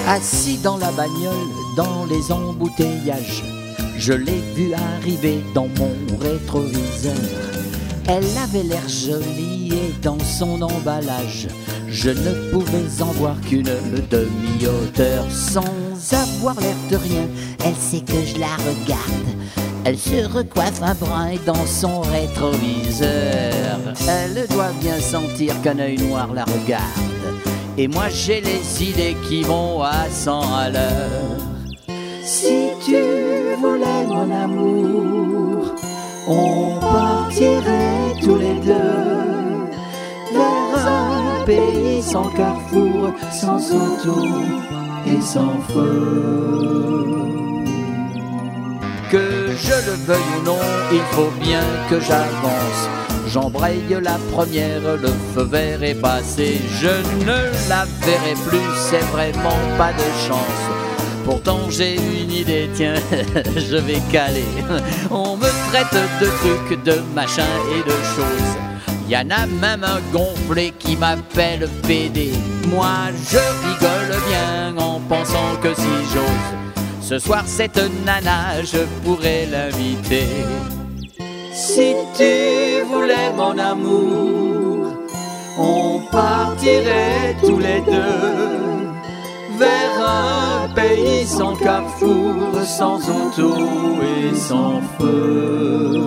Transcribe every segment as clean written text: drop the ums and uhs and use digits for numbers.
Assis dans la bagnole, dans les embouteillages, je l'ai vue arriver dans mon rétroviseur. Elle avait l'air jolie et dans son emballage, je ne pouvais en voir qu'une demi-hauteur. Sans avoir l'air de rien, elle sait que je la regarde. Elle se recoiffe un brin dans son rétroviseur. Elle doit bien sentir qu'un œil noir la regarde. Et moi j'ai les idées qui vont à 100 à l'heure. Si tu voulais mon amour, on partirait tous les deux vers un pays sans carrefour, sans auto et sans feu. Que je le veuille ou non, il faut bien que j'avance. J'embraye la première, le feu vert est passé. Je ne la verrai plus, c'est vraiment pas de chance. Pourtant j'ai une idée, tiens, je vais caler. On me traite de trucs, de machins et de choses. Y'en a même un gonflé qui m'appelle PD. Moi je rigole bien en pensant que si j'ose, ce soir cette nana, je pourrais l'inviter. Si tu voulais mon amour, on partirait tous les deux vers un pays sans carrefour, sans auto et sans feu.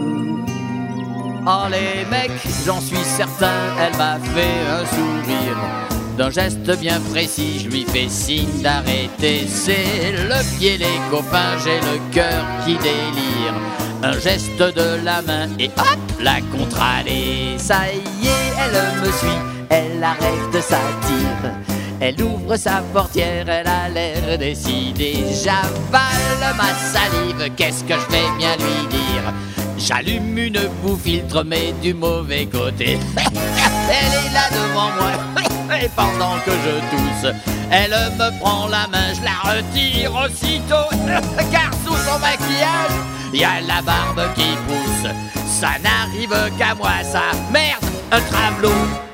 Oh les mecs, j'en suis certain, elle m'a fait un sourire. D'un geste bien précis, je lui fais signe d'arrêter. C'est le pied, les copains, j'ai le cœur qui délire. Un geste de la main et hop, la contre-allée. Ça y est, elle me suit, elle arrête sa tire. Elle ouvre sa portière, elle a l'air décidée. J'avale ma salive, qu'est-ce que je vais bien lui dire? J'allume une boue-filtre, mais du mauvais côté. Elle est là devant moi, et pendant que je tousse, elle me prend la main, je la retire aussitôt. Car sous son maquillage, y a la barbe qui pousse. Ça n'arrive qu'à moi, ça. Merde, un travelot.